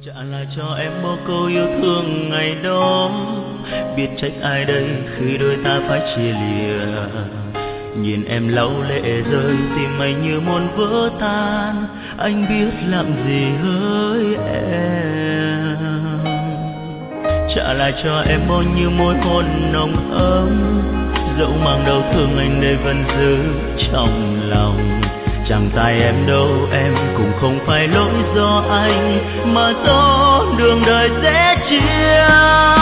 Trả lại cho em một câu yêu thương ngày đó, biết trách ai đây khi đôi ta phải chia lìa. Nhìn em lau lệ rơi, tim anh như muốn vỡ tan, anh biết làm gì hỡi em. Trả lại cho em môi như môi hôn nồng ấm, dẫu mang đau thương anh đây vẫn giữ trong lòng. Chẳng tại em đâu, em cũng không phải lỗi do anh, mà do đường đời sẽ chia.